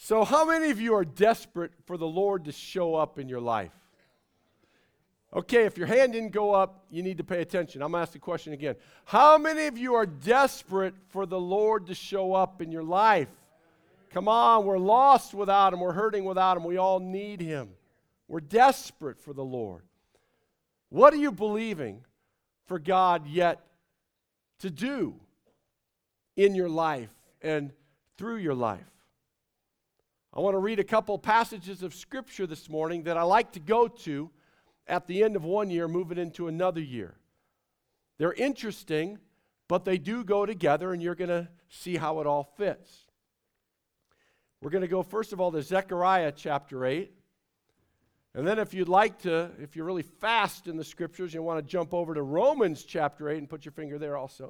So how many of you are desperate for the Lord to show up in your life? Okay, if your hand didn't go up, you need to pay attention. I'm going to ask the question again. How many of you are desperate for the Lord to show up in your life? Come on, we're lost without Him. We're hurting without Him. We all need Him. We're desperate for the Lord. What are you believing for God yet to do in your life and through your life? I want to read a couple passages of Scripture this morning that I like to go to at the end of one year, moving into another year. They're interesting, but they do go together, and you're going to see how it all fits. We're going to go, first of all, to Zechariah chapter 8. And then if you'd like to, if you're really fast in the Scriptures, you want to jump over to Romans chapter 8 and put your finger there also.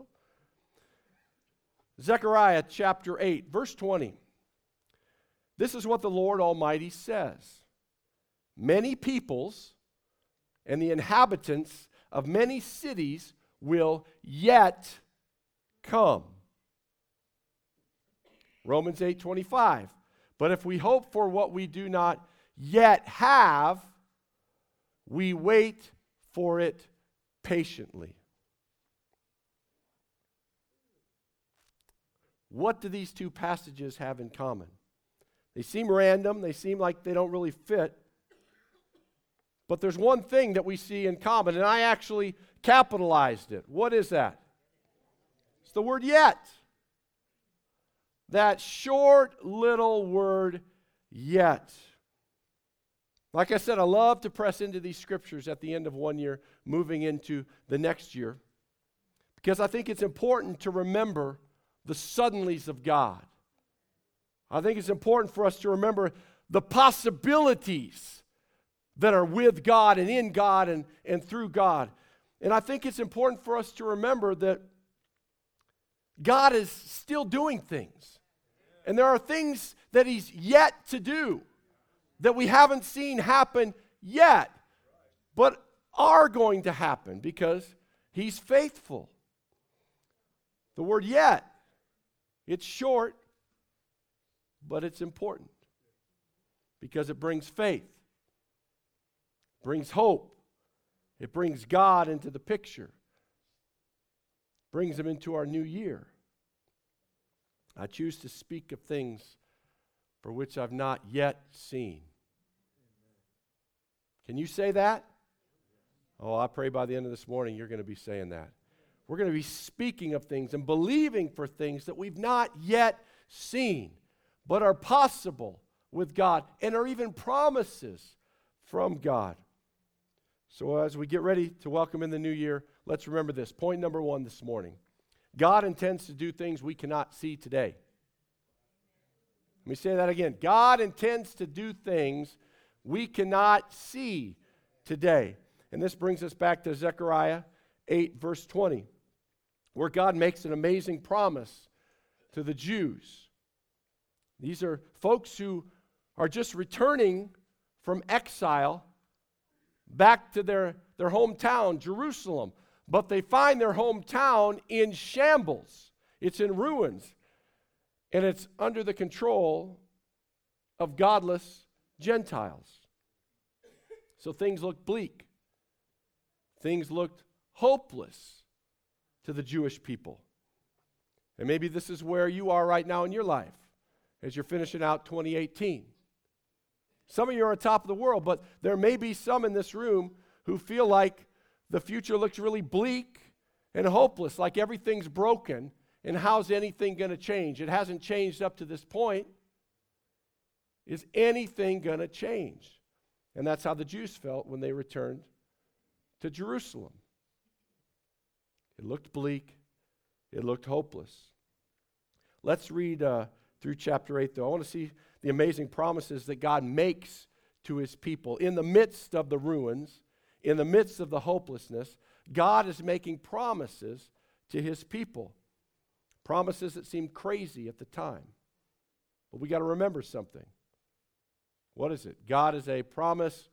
Zechariah chapter 8, verse 20. This is what the Lord Almighty says. Many peoples and the inhabitants of many cities will yet come. Romans 8:25. But if we hope for what we do not yet have, we wait for it patiently. What do these two passages have in common? They seem random. They seem like they don't really fit. But there's one thing that we see in common, and I actually capitalized it. What is that? It's the word yet. That short little word yet. Like I said, I love to press into these scriptures at the end of one year, moving into the next year, because I think it's important to remember the suddenlies of God. I think it's important for us to remember the possibilities that are with God and in God and through God. And I think it's important for us to remember that God is still doing things. And there are things that He's yet to do that we haven't seen happen yet, but are going to happen because He's faithful. The word yet, it's short, but it's important because it brings faith, brings hope. It brings God into the picture, brings Him into our new year. I choose to speak of things for which I've not yet seen. Can you say that? Oh, I pray by the end of this morning you're going to be saying that. We're going to be speaking of things and believing for things that we've not yet seen, but are possible with God and are even promises from God. So as we get ready to welcome in the new year, let's remember this. Point number one this morning. God intends to do things we cannot see today. Let me say that again. God intends to do things we cannot see today. And this brings us back to Zechariah 8, verse 20, where God makes an amazing promise to the Jews. These are folks who are just returning from exile back to their hometown, Jerusalem. But they find their hometown in shambles. It's in ruins. And it's under the control of godless Gentiles. So things looked bleak. Things looked hopeless to the Jewish people. And maybe this is where you are right now in your life as you're finishing out 2018. Some of you are on top of the world, but there may be some in this room who feel like the future looks really bleak and hopeless, like everything's broken, and how's anything going to change? It hasn't changed up to this point. Is anything going to change? And that's how the Jews felt when they returned to Jerusalem. It looked bleak. It looked hopeless. Let's read through chapter 8, though. I want to see the amazing promises that God makes to His people. In the midst of the ruins, in the midst of the hopelessness, God is making promises to His people. Promises that seem crazy at the time. But we got to remember something. What is it? God is a promise.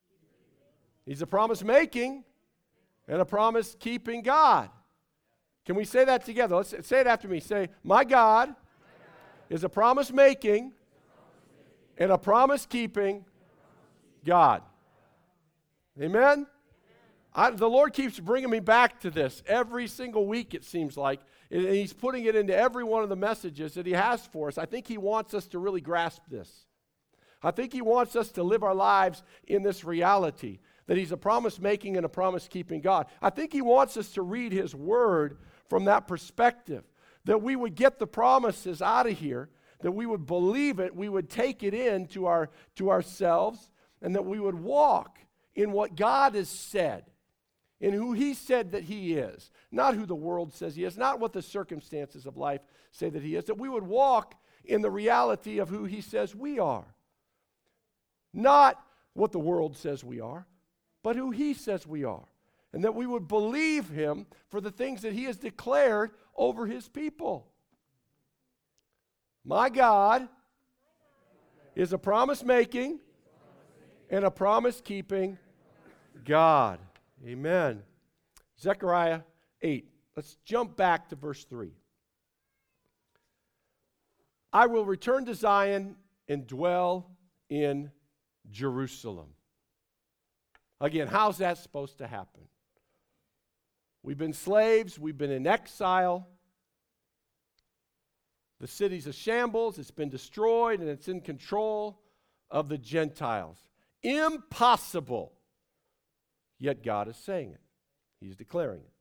He's a promise making and a promise keeping God. Can we say that together? Let's say it after me. Say, my God is a promise making and a promise-keeping God. Amen? The Lord keeps bringing me back to this every single week, it seems like. And He's putting it into every one of the messages that He has for us. I think He wants us to really grasp this. I think He wants us to live our lives in this reality, that He's a promise-making and a promise-keeping God. I think He wants us to read His Word from that perspective, that we would get the promises out of here, that we would believe it, we would take it in to ourselves, and that we would walk in what God has said, in who He said that He is, not who the world says He is, not what the circumstances of life say that He is, that we would walk in the reality of who He says we are. Not what the world says we are, but who He says we are. And that we would believe Him for the things that He has declared over His people. My God is a promise-making and a promise-keeping God. Amen. Zechariah 8. Let's jump back to verse 3. I will return to Zion and dwell in Jerusalem. Again, how's that supposed to happen? We've been slaves, we've been in exile. The city's a shambles, it's been destroyed, and it's in control of the Gentiles. Impossible. Yet God is saying it. He's declaring it.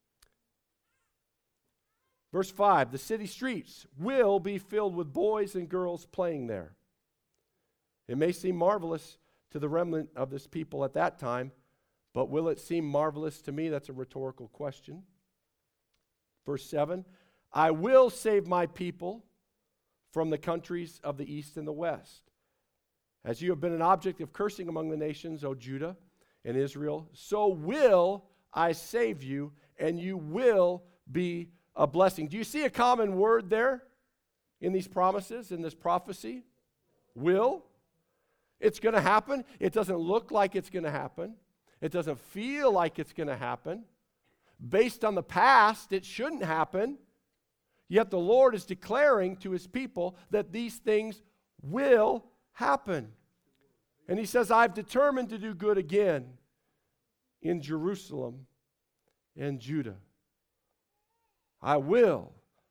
Verse 5, the city streets will be filled with boys and girls playing there. It may seem marvelous to the remnant of this people at that time, but will it seem marvelous to me? That's a rhetorical question. Verse 7, I will save my people from the countries of the east and the west. As you have been an object of cursing among the nations, O Judah and Israel, so will I save you, and you will be a blessing. Do you see a common word there in these promises, in this prophecy? Will. It's going to happen. It doesn't look like it's going to happen. It doesn't feel like it's going to happen. Based on the past, it shouldn't happen. Yet the Lord is declaring to His people that these things will happen. And He says, I've determined to do good again in Jerusalem and Judah. I will,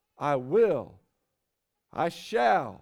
I shall.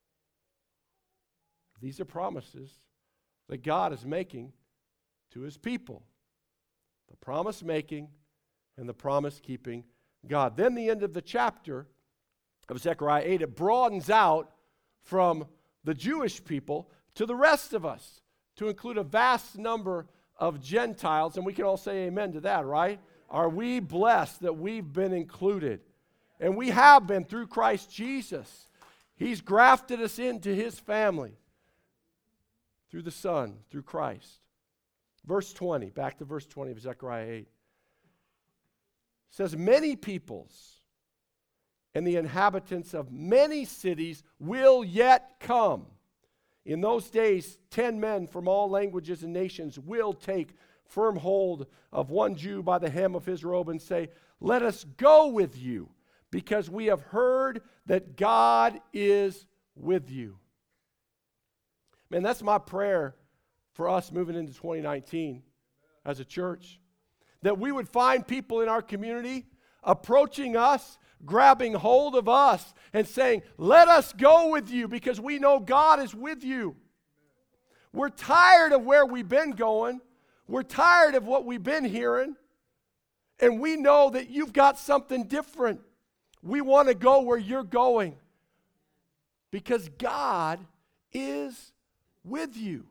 These are promises that God is making to His people. The promise-making and the promise-keeping God. Then the end of the chapter of Zechariah 8, it broadens out from the Jewish people to the rest of us, to include a vast number of Gentiles, and we can all say amen to that, right? Are we blessed that we've been included? And we have been through Christ Jesus. He's grafted us into His family through the Son, through Christ. Verse 20, back to verse 20 of Zechariah 8. It says, many peoples and the inhabitants of many cities will yet come. In those days, 10 men from all languages and nations will take firm hold of one Jew by the hem of his robe and say, let us go with you, because we have heard that God is with you. Man, that's my prayer for us moving into 2019 as a church. That we would find people in our community approaching us, grabbing hold of us, and saying, let us go with you because we know God is with you. We're tired of where we've been going. We're tired of what we've been hearing. And we know that you've got something different. We want to go where you're going because God is with you.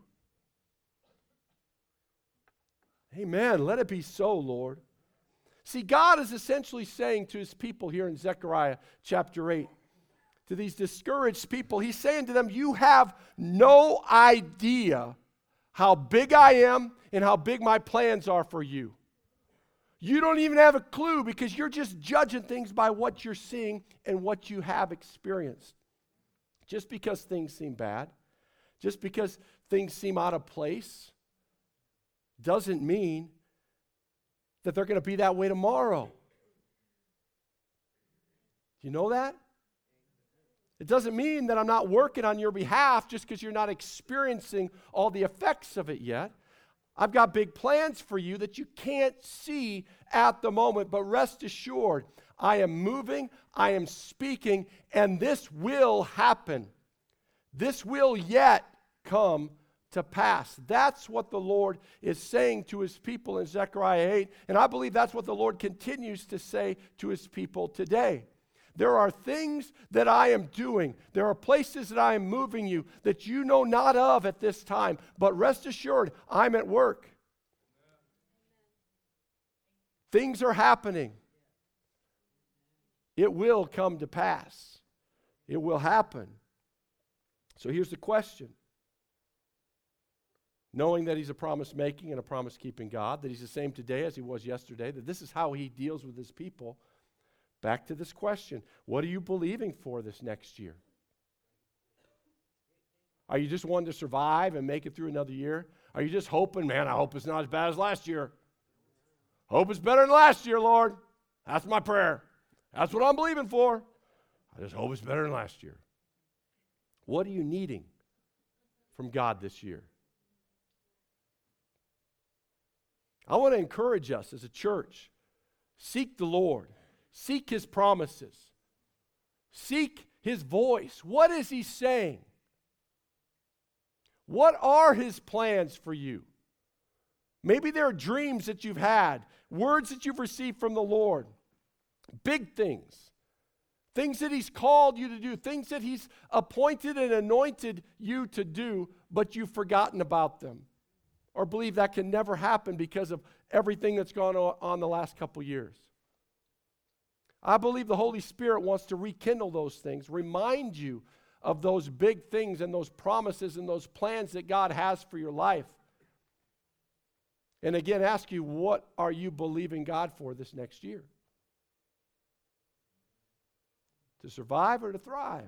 Amen. Let it be so, Lord. See, God is essentially saying to His people here in Zechariah chapter 8, to these discouraged people, He's saying to them, you have no idea how big I am and how big my plans are for you. You don't even have a clue because you're just judging things by what you're seeing and what you have experienced. Just because things seem bad, just because things seem out of place, doesn't mean that they're going to be that way tomorrow. You know that? It doesn't mean that I'm not working on your behalf just because you're not experiencing all the effects of it yet. I've got big plans for you that you can't see at the moment, but rest assured, I am moving, I am speaking, and this will happen. This will yet come to pass. That's what the Lord is saying to his people in Zechariah 8, and I believe that's what the Lord continues to say to his people today. There are things that I am doing. There are places that I am moving you that you know not of at this time. But rest assured, I'm at work. Things are happening. It will come to pass. It will happen. So here's the question. Knowing that he's a promise-making and a promise-keeping God, that he's the same today as he was yesterday, that this is how he deals with his people. Back to this question, what are you believing for this next year? Are you just wanting to survive and make it through another year? Are you just hoping, man, I hope it's not as bad as last year. Hope it's better than last year, Lord. That's my prayer. That's what I'm believing for. I just hope it's better than last year. What are you needing from God this year? I want to encourage us as a church, seek the Lord. Seek his promises. Seek his voice. What is he saying? What are his plans for you? Maybe there are dreams that you've had, words that you've received from the Lord, big things, things that he's called you to do, things that he's appointed and anointed you to do, but you've forgotten about them, or believe that can never happen because of everything that's gone on the last couple years. I believe the Holy Spirit wants to rekindle those things, remind you of those big things and those promises and those plans that God has for your life. And again, ask you, what are you believing God for this next year? To survive or to thrive?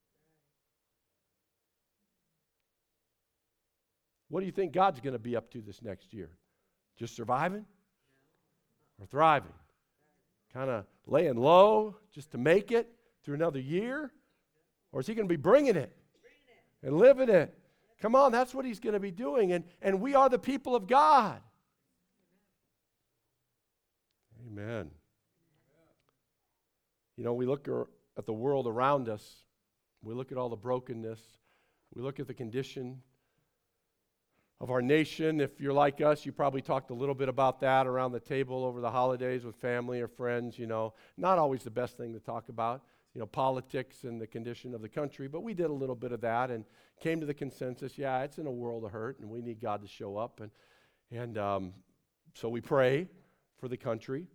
What do you think God's going to be up to this next year? Just surviving or thriving? Kind of laying low just to make it through another year? Or is he going to be bringing it and living it? Come on, that's what he's going to be doing. And we are the people of God. Amen. You know, we look at the world around us. We look at all the brokenness. We look at the condition of our nation. If you're like us, you probably talked a little bit about that around the table over the holidays with family or friends, you know. Not always the best thing to talk about, you know, politics and the condition of the country, but we did a little bit of that and came to the consensus, yeah, it's in a world of hurt and we need God to show up. And so we pray for the country.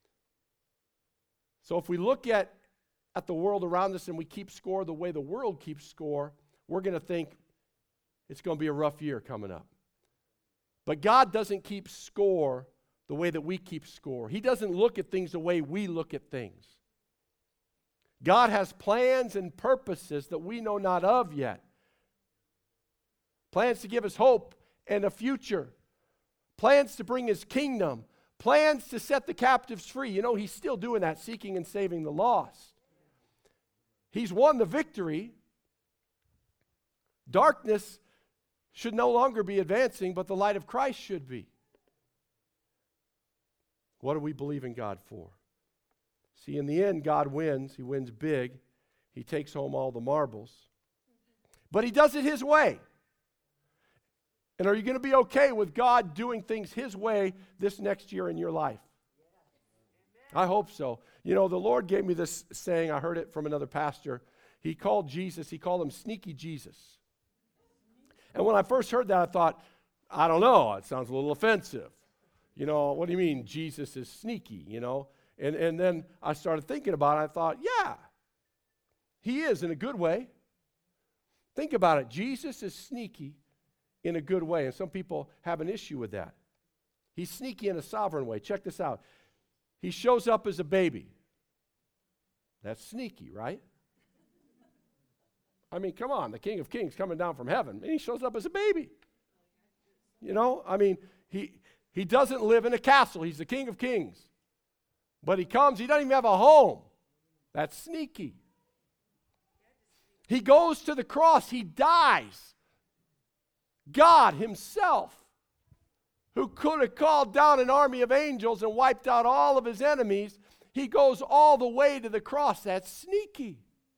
So if we look at the world around us and we keep score the way the world keeps score, we're going to think it's going to be a rough year coming up. But God doesn't keep score the way that we keep score. He doesn't look at things the way we look at things. God has plans and purposes that we know not of yet. Plans to give us hope and a future. Plans to bring his kingdom. Plans to set the captives free. You know, he's still doing that, seeking and saving the lost. He's won the victory. Darkness should no longer be advancing, but the light of Christ should be. What do we believe in God for? See, in the end, God wins. He wins big. He takes home all the marbles. But he does it his way. And are you going to be okay with God doing things his way this next year in your life? I hope so. You know, the Lord gave me this saying. I heard it from another pastor. He called him Sneaky Jesus. And when I first heard that, I thought, I don't know, it sounds a little offensive. You know, what do you mean Jesus is sneaky, you know? And then I started thinking about it. I thought, yeah, he is in a good way. Think about it. Jesus is sneaky in a good way. And some people have an issue with that. He's sneaky in a sovereign way. Check this out. He shows up as a baby. That's sneaky, right? I mean, come on, the King of Kings coming down from heaven, and he shows up as a baby. You know, I mean, he doesn't live in a castle. He's the King of Kings. But he comes, he doesn't even have a home. That's sneaky. He goes to the cross. He dies. God himself, who could have called down an army of angels and wiped out all of his enemies, he goes all the way to the cross. That's sneaky.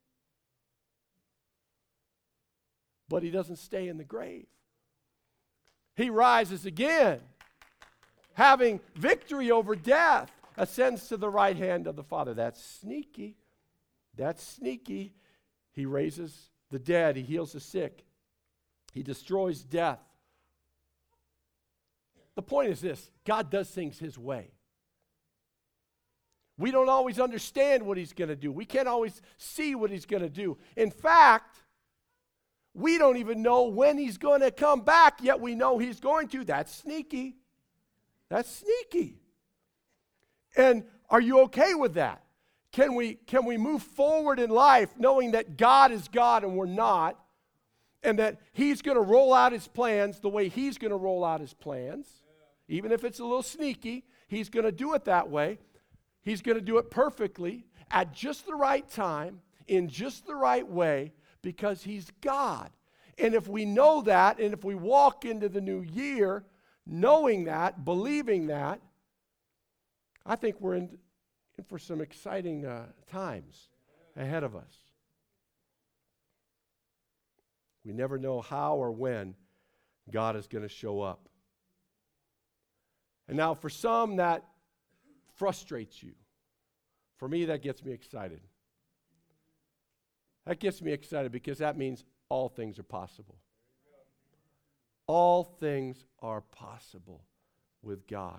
But he doesn't stay in the grave. He rises again, having victory over death, ascends to the right hand of the Father. That's sneaky. That's sneaky. He raises the dead. He heals the sick. He destroys death. The point is this: God does things his way. We don't always understand what he's going to do. We can't always see what he's going to do. In fact, we don't even know when he's going to come back, yet we know he's going to. That's sneaky. That's sneaky. And are you okay with that? Can we move forward in life knowing that God is God and we're not, and that he's going to roll out his plans the way he's going to roll out his plans? Even if it's a little sneaky, he's going to do it that way. He's going to do it perfectly, at just the right time, in just the right way, because he's God. And if we know that, and if we walk into the new year knowing that, believing that, I think we're in for some exciting times ahead of us. We never know how or when God is going to show up. And now for some that frustrates you. For me, that gets me excited. That gets me excited because that means all things are possible. All things are possible with God.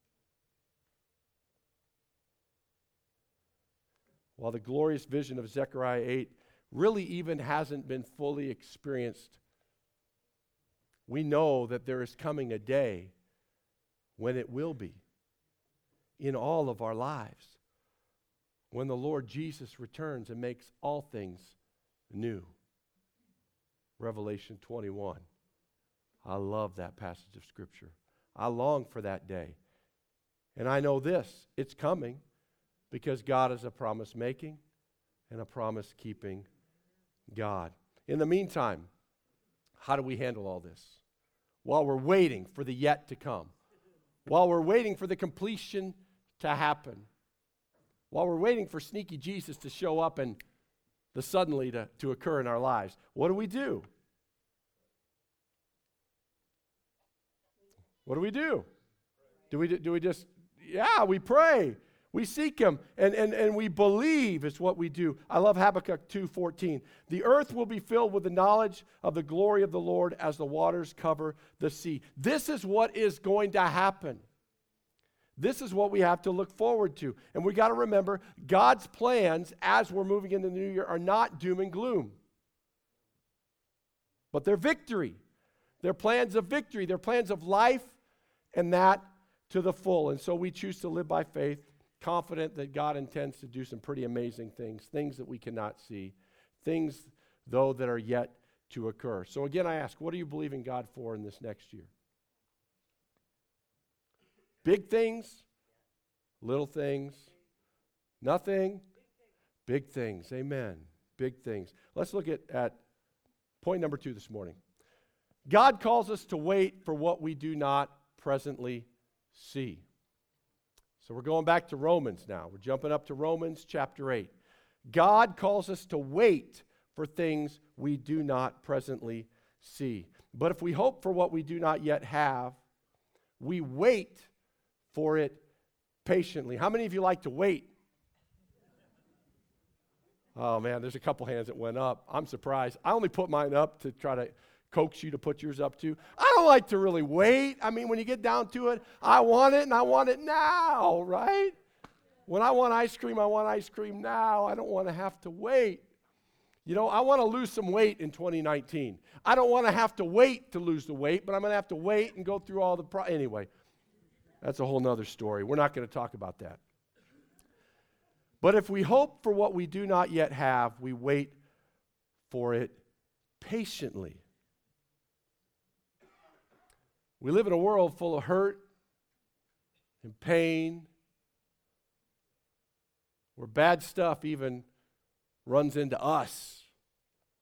While the glorious vision of Zechariah 8 really even hasn't been fully experienced, we know that there is coming a day when it will be in all of our lives, when the Lord Jesus returns and makes all things new. Revelation 21. I love that passage of Scripture. I long for that day. And I know this, it's coming because God is a promise-making and a promise-keeping God. In the meantime, how do we handle all this? While we're waiting for the yet to come, while we're waiting for the completion to happen, while we're waiting for sneaky Jesus to show up and the suddenly to occur in our lives, what do we do? What do we do? Do we just, we pray. We seek him, and we believe is what we do. I love Habakkuk 2:14. The earth will be filled with the knowledge of the glory of the Lord as the waters cover the sea. This is what is going to happen. This is what we have to look forward to. And we got to remember, God's plans as we're moving into the new year are not doom and gloom. But they're victory. They're plans of victory. They're plans of life, and that to the full. And so we choose to live by faith, confident that God intends to do some pretty amazing things that we cannot see, things, though, that are yet to occur. So again, I ask, what are you believing God for in this next year? Big things, little things, nothing, big things. Amen. Big things. Let's look at point number 2 this morning. God calls us to wait for what we do not presently see. So we're going back to Romans now. We're jumping up to Romans chapter 8. God calls us to wait for things we do not presently see. But if we hope for what we do not yet have, we wait for it patiently. How many of you like to wait? Oh man, there's a couple hands that went up. I'm surprised. I only put mine up to try to coax you to put yours up too. I don't like to really wait. I mean, when you get down to it, I want it and I want it now, right? When I want ice cream now. I don't want to have to wait. You know, I want to lose some weight in 2019. I don't want to have to wait to lose the weight, but I'm going to have to wait and go through all the anyway, that's a whole nother story. We're not going to talk about that. But if we hope for what we do not yet have, we wait for it patiently. We live in a world full of hurt and pain, where bad stuff even runs into us.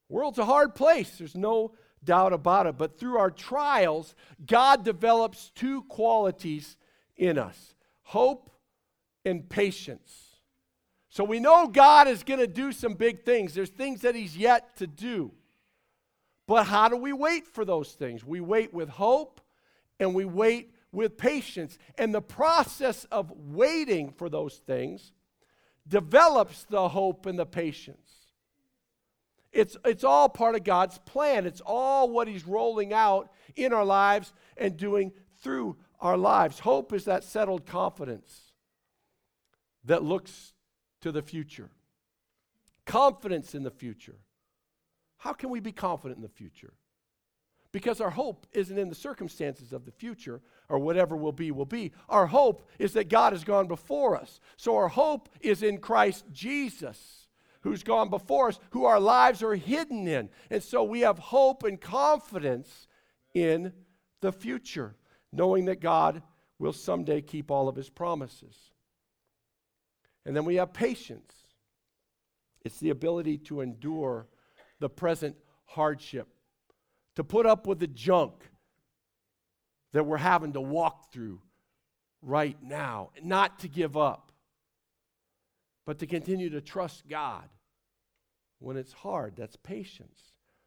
World's a hard place. There's no doubt about it. But through our trials, God develops two qualities in us: hope and patience. So we know God is going to do some big things. There's things that He's yet to do. But how do we wait for those things? We wait with hope and we wait with patience. And the process of waiting for those things develops the hope and the patience. It's all part of God's plan. It's all what He's rolling out in our lives and doing through our lives. Hope is that settled confidence that looks to the future. Confidence in the future. How can we be confident in the future? Because our hope isn't in the circumstances of the future or whatever will be, will be. Our hope is that God has gone before us. So our hope is in Christ Jesus, who's gone before us, who our lives are hidden in. And so we have hope and confidence in the future, knowing that God will someday keep all of His promises. And then we have patience. It's the ability to endure the present hardship, to put up with the junk that we're having to walk through right now, not to give up, but to continue to trust God when it's hard. That's patience.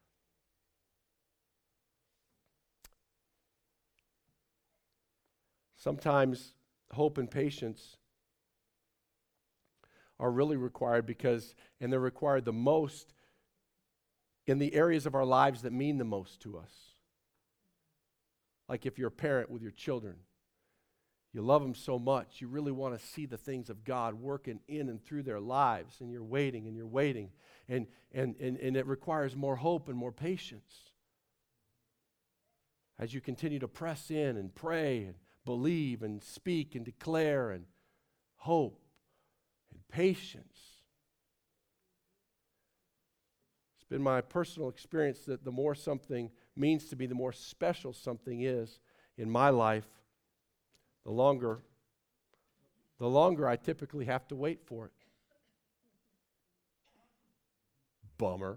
Sometimes hope and patience are really required and they're required the most in the areas of our lives that mean the most to us. Like if you're a parent with your children, you love them so much, you really want to see the things of God working in and through their lives, and you're waiting, and it requires more hope and more patience. As you continue to press in and pray and believe and speak and declare and hope and patience. It's been my personal experience that the more something means to me, the more special something is in my life, the longer I typically have to wait for it. Bummer.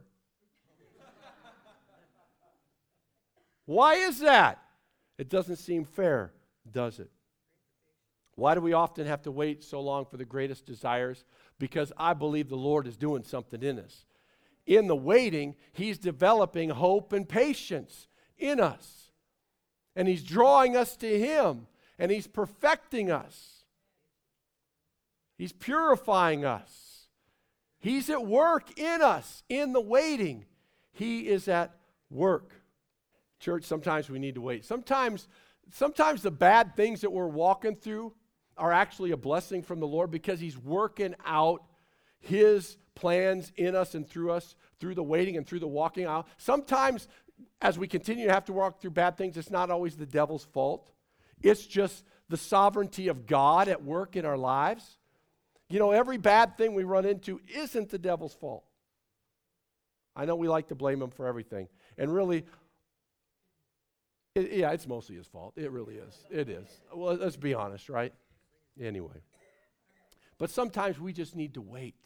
Why is that? It doesn't seem fair, does it? Why do we often have to wait so long for the greatest desires? Because I believe the Lord is doing something in us. In the waiting, He's developing hope and patience in us. And He's drawing us to Him. And He's perfecting us. He's purifying us. He's at work in us in the waiting. He is at work. Church, sometimes we need to wait. Sometimes the bad things that we're walking through are actually a blessing from the Lord because He's working out His plans in us and through us, through the waiting and through the walking out. Sometimes as we continue to have to walk through bad things, it's not always the devil's fault. It's just the sovereignty of God at work in our lives. You know, every bad thing we run into isn't the devil's fault. I know we like to blame him for everything. And really, it's mostly his fault. It really is. It is. Well, let's be honest, right? Anyway. But sometimes we just need to wait.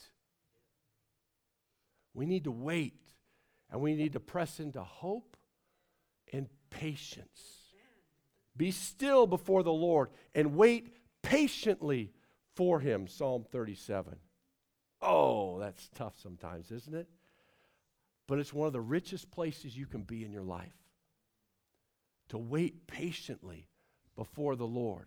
We need to wait. And we need to press into hope and patience. Be still before the Lord and wait patiently for Him. Psalm 37. Oh, that's tough sometimes, isn't it? But it's one of the richest places you can be in your life. To wait patiently before the Lord.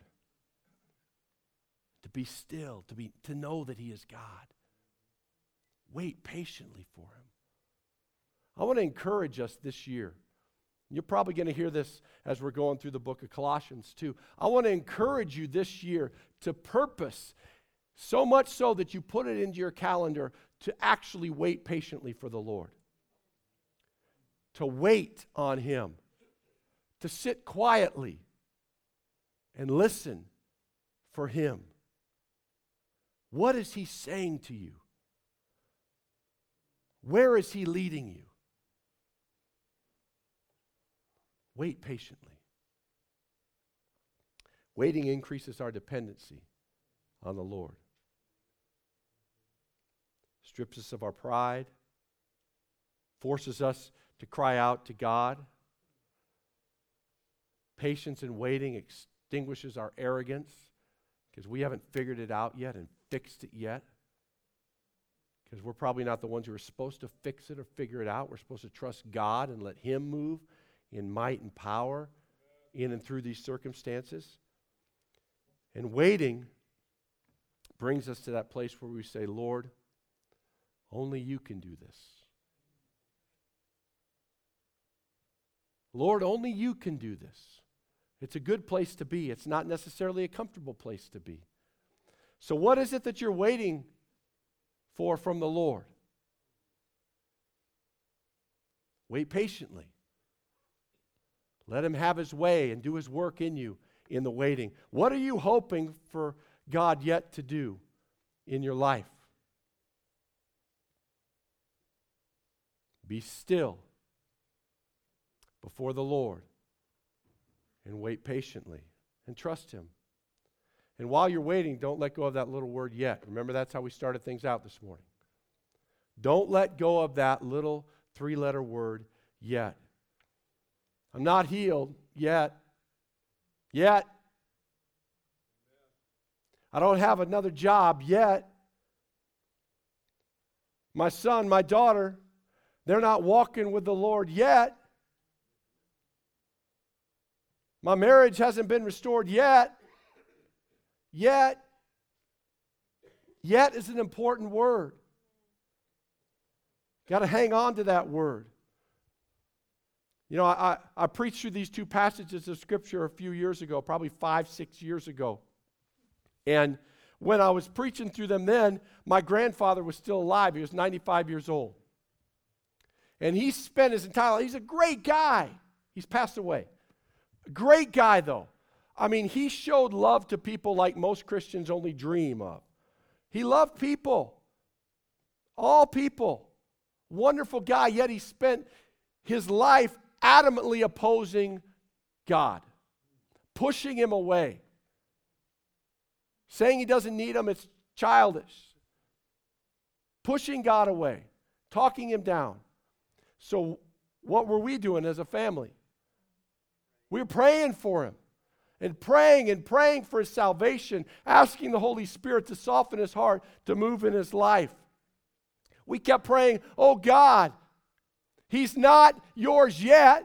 To be still, to know that He is God. Wait patiently for Him. I want to encourage us this year. You're probably going to hear this as we're going through the book of Colossians too. I want to encourage you this year to purpose, so much so that you put it into your calendar to actually wait patiently for the Lord. To wait on Him. To sit quietly and listen for Him. What is He saying to you? Where is He leading you? Wait patiently. Waiting increases our dependency on the Lord. Strips us of our pride, forces us to cry out to God. Patience in waiting extinguishes our arrogance because we haven't figured it out yet and fixed it yet. Because we're probably not the ones who are supposed to fix it or figure it out. We're supposed to trust God and let Him move in might and power in and through these circumstances. And waiting brings us to that place where we say, Lord, only you can do this. Lord, only you can do this. It's a good place to be. It's not necessarily a comfortable place to be. So what is it that you're waiting for from the Lord? Wait patiently. Let Him have His way and do His work in you in the waiting. What are you hoping for God yet to do in your life? Be still before the Lord and wait patiently and trust Him. And while you're waiting, don't let go of that little word yet. Remember, that's how we started things out this morning. Don't let go of that little 3-letter word, yet. I'm not healed yet. Yet. I don't have another job yet. My son, my daughter, they're not walking with the Lord yet. My marriage hasn't been restored yet. Yet. Yet is an important word. Got to hang on to that word. You know, I preached through these two passages of Scripture a few years ago, probably 5-6 years ago. And when I was preaching through them then, my grandfather was still alive. He was 95 years old. And he spent his entire life, he's a great guy. He's passed away. A great guy, though. I mean, he showed love to people like most Christians only dream of. He loved people. All people. Wonderful guy, yet he spent his life adamantly opposing God, pushing Him away, saying He doesn't need Him, it's childish, pushing God away, talking Him down. So what were we doing as a family? We were praying for him and praying for his salvation, asking the Holy Spirit to soften his heart, to move in his life. We kept praying, oh God, he's not yours yet.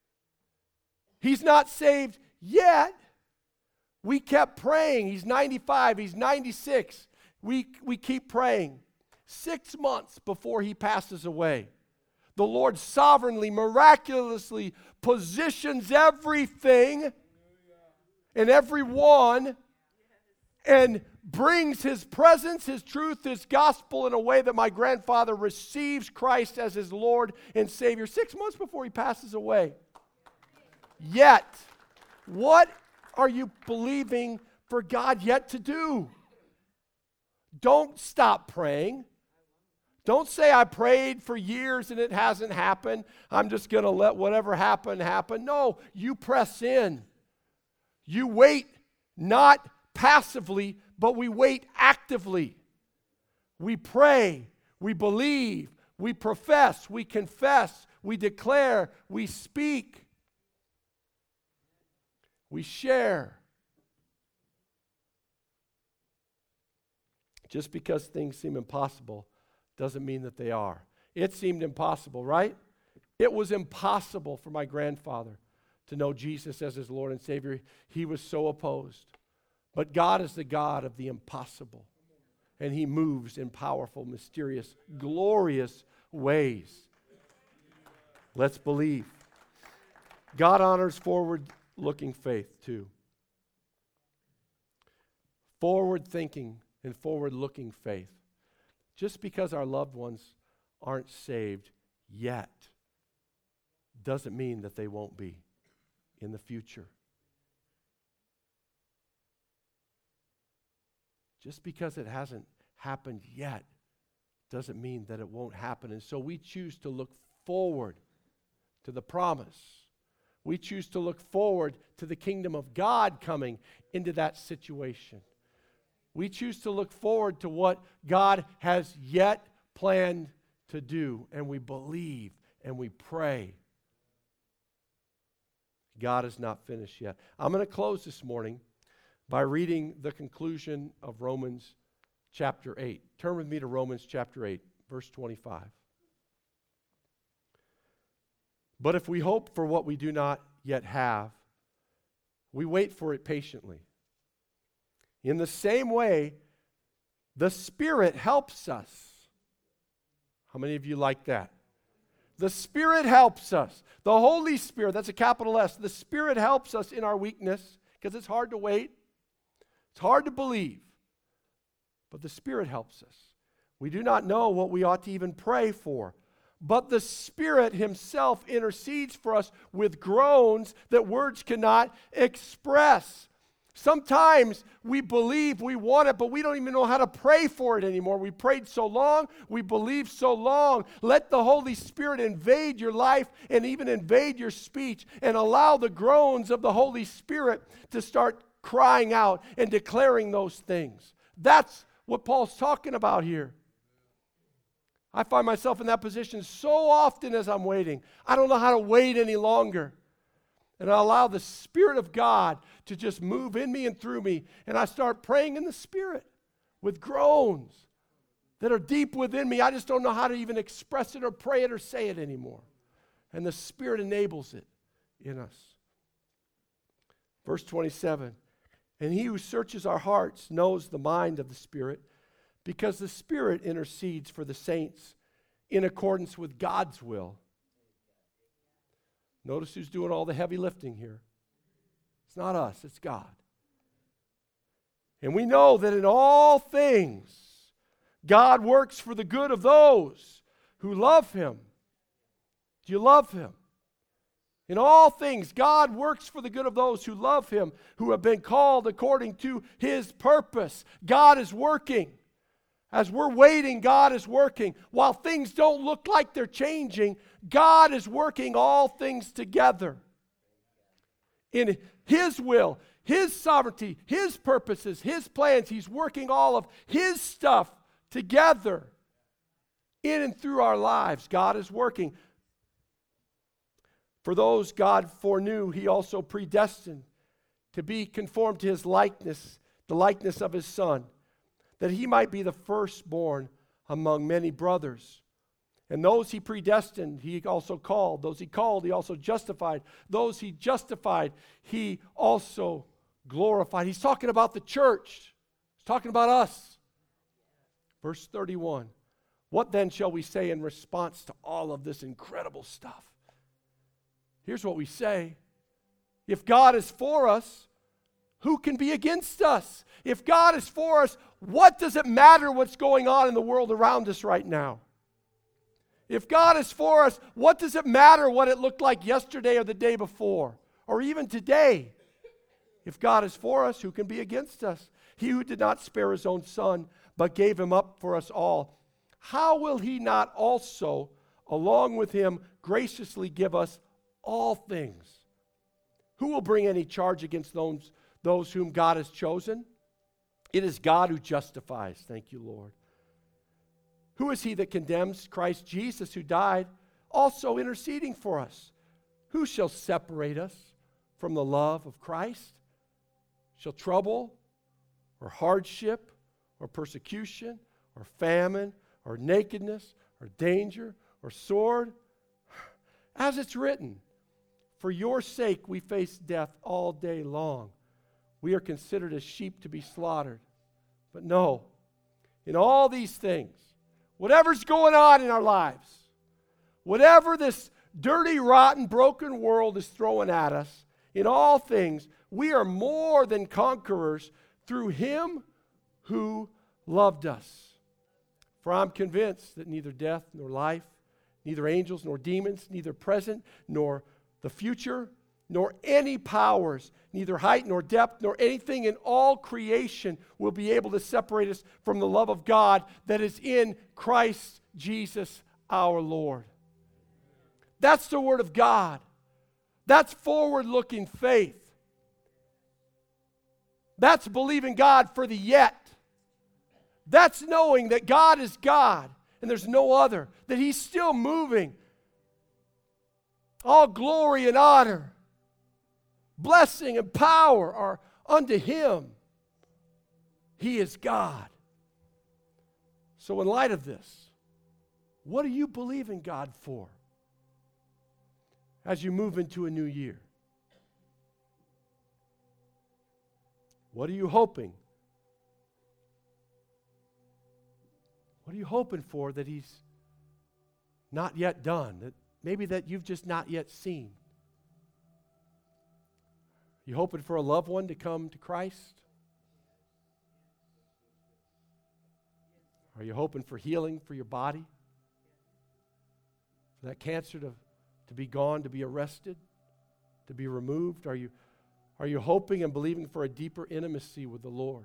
He's not saved yet. We kept praying. He's 95, he's 96. We keep praying. 6 months before he passes away, the Lord sovereignly, miraculously positions everything and everyone and brings His presence, His truth, His gospel in a way that my grandfather receives Christ as his Lord and Savior 6 months before he passes away. Yet, what are you believing for God yet to do? Don't stop praying. Don't say, I prayed for years and it hasn't happened. I'm just going to let whatever happen, happen. No, you press in. You wait not passively, but we wait actively. We pray, we believe, we profess, we confess, we declare, we speak, we share. Just because things seem impossible doesn't mean that they are. It seemed impossible, right? It was impossible for my grandfather to know Jesus as his Lord and Savior. He was so opposed. But God is the God of the impossible. And He moves in powerful, mysterious, glorious ways. Let's believe. God honors forward-looking faith too. Forward-thinking and forward-looking faith. Just because our loved ones aren't saved yet doesn't mean that they won't be in the future. Just because it hasn't happened yet doesn't mean that it won't happen. And so we choose to look forward to the promise. We choose to look forward to the kingdom of God coming into that situation. We choose to look forward to what God has yet planned to do, and we believe and we pray. God is not finished yet. I'm going to close this morning by reading the conclusion of Romans chapter 8. Turn with me to Romans chapter 8, verse 25. But if we hope for what we do not yet have, we wait for it patiently. In the same way, the Spirit helps us. How many of you like that? The Spirit helps us. The Holy Spirit, that's a capital S. The Spirit helps us in our weakness because it's hard to wait. It's hard to believe. But the Spirit helps us. We do not know what we ought to even pray for. But the Spirit Himself intercedes for us with groans that words cannot express. Sometimes we believe we want it, but we don't even know how to pray for it anymore. We prayed so long, we believed so long. Let the Holy Spirit invade your life and even invade your speech and allow the groans of the Holy Spirit to start crying out and declaring those things. That's what Paul's talking about here. I find myself in that position so often as I'm waiting. I don't know how to wait any longer. And I allow the Spirit of God to just move in me and through me. And I start praying in the Spirit with groans that are deep within me. I just don't know how to even express it or pray it or say it anymore. And the Spirit enables it in us. Verse 27, and He who searches our hearts knows the mind of the Spirit, because the Spirit intercedes for the saints in accordance with God's will. Notice who's doing all the heavy lifting here. It's not us, it's God. And we know that in all things, God works for the good of those who love Him. Do you love Him? In all things, God works for the good of those who love Him, who have been called according to His purpose. God is working. As we're waiting, God is working. While things don't look like they're changing, God is working all things together. In His will, His sovereignty, His purposes, His plans, He's working all of His stuff together in and through our lives. God is working. For those God foreknew, He also predestined to be conformed to His likeness, the likeness of His Son, that He might be the firstborn among many brothers. And those He predestined, He also called. Those He called, He also justified. Those He justified, He also glorified. He's talking about the church. He's talking about us. Verse 31. What then shall we say in response to all of this incredible stuff? Here's what we say. If God is for us, who can be against us? If God is for us, what does it matter what's going on in the world around us right now? If God is for us, what does it matter what it looked like yesterday or the day before, or even today? If God is for us, who can be against us? He who did not spare His own Son, but gave Him up for us all, how will He not also, along with Him, graciously give us all things? Who will bring any charge against those whom God has chosen? It is God who justifies. Thank you, Lord. Who is he that condemns? Christ Jesus, who died, also interceding for us. Who shall separate us from the love of Christ? Shall trouble, or hardship, or persecution, or famine, or nakedness, or danger, or sword? As it's written, for your sake we face death all day long. We are considered as sheep to be slaughtered. But no, in all these things, whatever's going on in our lives, whatever this dirty, rotten, broken world is throwing at us, in all things, we are more than conquerors through Him who loved us. For I'm convinced that neither death nor life, neither angels nor demons, neither present nor the future, nor any powers, neither height nor depth, nor anything in all creation will be able to separate us from the love of God that is in Christ Jesus our Lord. That's the Word of God. That's forward-looking faith. That's believing God for the yet. That's knowing that God is God and there's no other, that He's still moving All glory and honor, blessing and power are unto Him. He is God. So in light of this, what do you believe in God for as you move into a new year? What are you hoping? What are you hoping for that He's not yet done? That maybe that you've just not yet seen? You hoping for a loved one to come to Christ? Are you hoping for healing for your body? For that cancer to be gone, to be arrested, to be removed? Are you hoping and believing for a deeper intimacy with the Lord?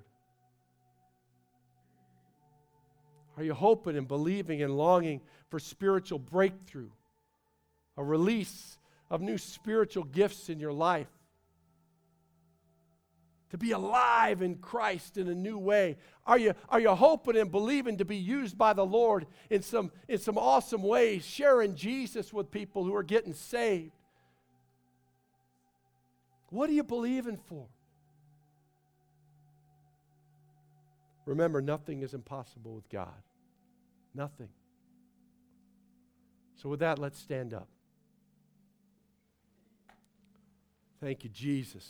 Are you hoping and believing and longing for spiritual breakthrough, a release of new spiritual gifts in your life? To be alive in Christ in a new way? Are you hoping and believing to be used by the Lord in some awesome ways, sharing Jesus with people who are getting saved? What are you believing for? Remember, nothing is impossible with God. Nothing. So with that, let's stand up. Thank you, Jesus.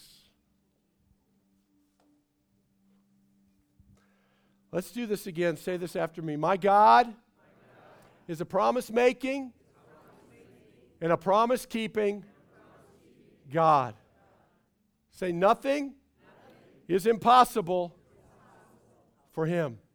Let's do this again. Say this after me. My God is a promise-making and a promise-keeping God. Say, nothing is impossible for Him.